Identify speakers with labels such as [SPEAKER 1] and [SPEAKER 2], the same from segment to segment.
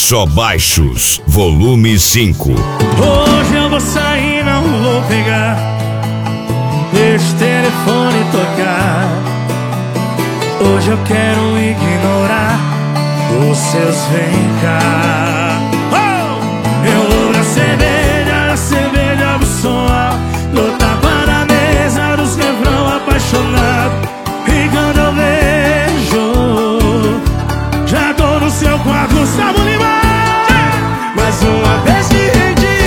[SPEAKER 1] Só Baixos, volume 5.
[SPEAKER 2] Hoje eu vou sair, não vou pegar, deixa o telefone tocar. Hoje eu quero ignorar os seus vem cá. Eu vou na cerveja do som alto, no tapa na mesa dos refrão apaixonado. E quando eu vejo, já tô no seu quarto, Gustavo Lima. Mais uma vez que rendi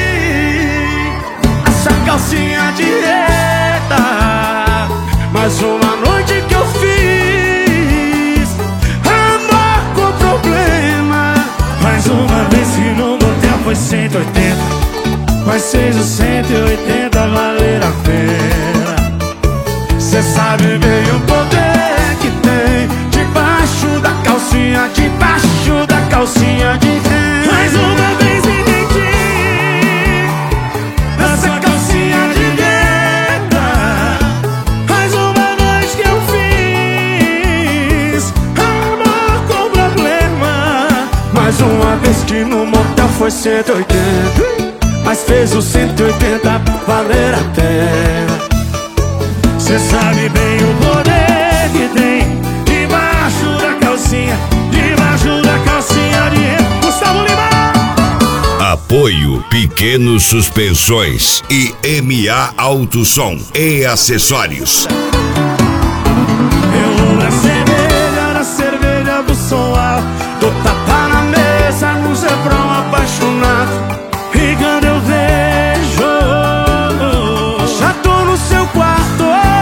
[SPEAKER 2] essa calcinha de reta, mais uma noite que eu fiz amor com problema. Mais uma vez que no motel foi 180, mas fez os 180 valer a pena. Cê sabe bem o poder que tem debaixo da calcinha, debaixo da calcinha de renda. Mais uma vez me menti nessa calcinha de renda, mais uma noite que eu fiz amor com problema. Mais uma vez que no motel foi 180, mas fez os 180 valer a pena. Cê sabe bem o poder que tem debaixo da calcinha, debaixo da calcinha de renda. Gustavo Lima.
[SPEAKER 1] Apoio Pequenos Suspensões e MA Alto Som e Acessórios.
[SPEAKER 2] Eu vou na cerveja do som alto, dou tapa na mesa no refrão apaixonado. E quando eu vejo, já tô no seu quarto.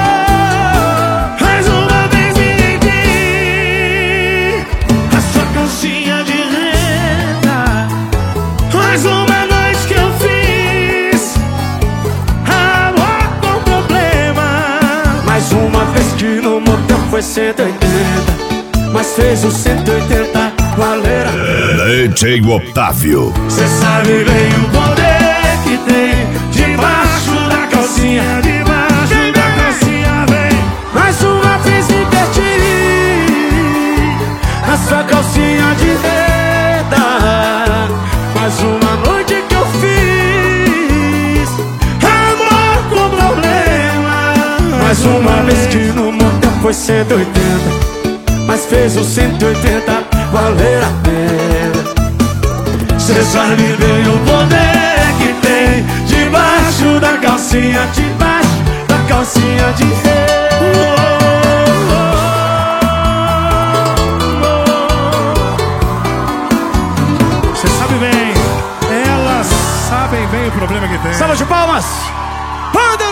[SPEAKER 2] Mais uma vez me rendi a sua calcinha de renda, mais uma noite que eu fiz amor com problema. Mais uma vez que no motel foi 180, mas fez os 180 valer a pena.
[SPEAKER 1] DJ Otávio.
[SPEAKER 2] Cê sabe bem o poder que tem debaixo da calcinha, debaixo da calcinha, vem. Mais uma vez me perdi na sua calcinha de renda, mais uma noite que eu fiz amor com problema. Mais uma vez que no motel foi 180, mas fez os 180 valer a pena. Cê sabe bem o poder que tem debaixo da calcinha, debaixo da calcinha de renda. Cê sabe bem, elas sabem bem o problema que tem. Salva de palmas! Banda!